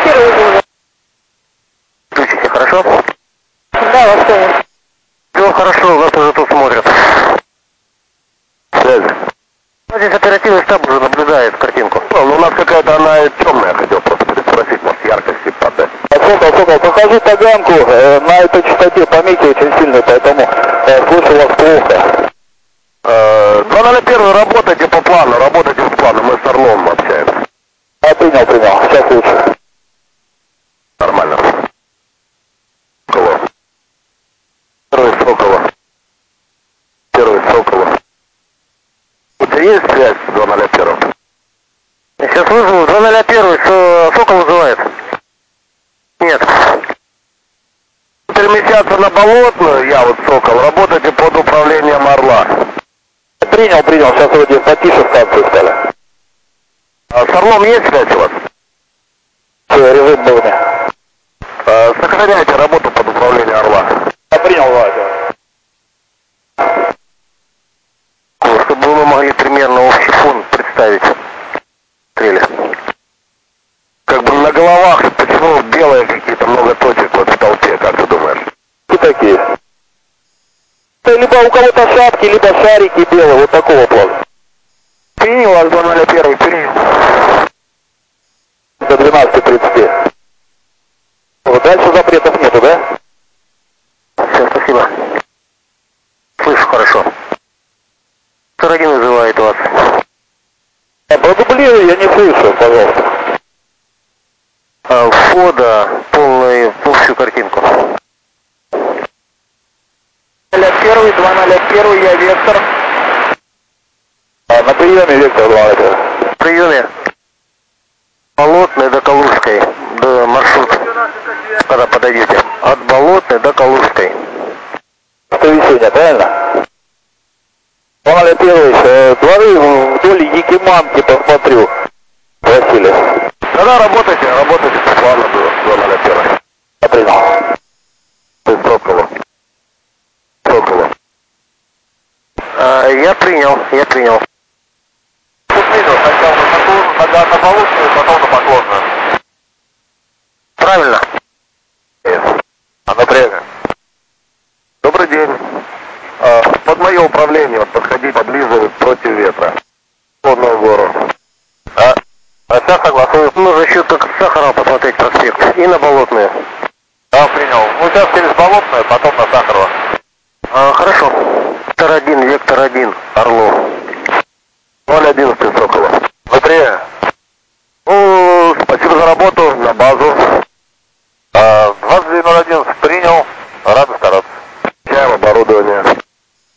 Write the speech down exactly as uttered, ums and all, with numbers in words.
первый уже. Включите, хорошо? Да, вас понял. Все хорошо, вас уже тут смотрят. Связи. Ну, здесь оперативный штаб уже наблюдает картинку. Ну, у нас какая-то она темная, хотел просто спросить, может, яркости падает. Сокол, Сокол, покажи таганку, э, на этой частоте помехи очень сильные, поэтому э, слышу вас плохо. Э, два ноль один, работайте по плану, работайте по плану, мы с Орлом общаемся. А, принял, принял, сейчас лучше. Нормально. Сокола. Первый Сокола. Первый Сокола. У тебя есть связь с два ноль один? Сейчас вызову, два ноль один, Сокол вызывает. Нет. Перемещаться на Болотную, я вот Сокол, работайте под управлением Орла. Принял, принял, сейчас вроде потише станции стали. А с Орлом есть связь у вас? Все, режим был мне. А, сохраняйте работу под управлением Орла. Я принял, Вася. Чтобы мы могли примерно общий фон представить. Стрели. Как бы на головах, почему белые какие-то много точек вот в толпе, как ты думаешь? Кто такие? Либо у кого-то шапки, либо шарики белые, вот такого плана. Принял вас два ноль один, принял. До двенадцати тридцати. Вот дальше запретов нету, да? Все, спасибо. Слышу хорошо. сто один вызывает вас. А продублируй, я не слышу, пожалуйста. А, входа, полную, общую картинку. Первый, два ноль один, я Вектор. А, на приеме Вектор два ноль один. В приеме Болотной до Калужской, до маршрут, когда подойдете. От Болотной до Калужской. Что весеннее, правильно? два ноль один, дворы вдоль Якиманки посмотрю. Василий. Тогда работайте, работайте по плану два ноль один. Я принял. Сокола. Сокола. А, я принял, я принял. Принял, сначала на Поклонную, тогда на Болотную, потом на Поклонную. Правильно. А напряга. Добрый день. А, под мое управление вот, подходите поближе против ветра. Лодную гору. А? А сейчас согласую. Нужно еще как с Сахарова посмотреть проспект. И на Болотную. Да, принял. Ну сейчас через Болотную, потом на Сахарова. А, хорошо. Вектор один, Вектор один, Орлу. ноль одиннадцать Сокола. Быстрее. Ну, спасибо за работу, на базу. А, двадцать девять ноль один принял. Рады стараться. Включаем оборудование.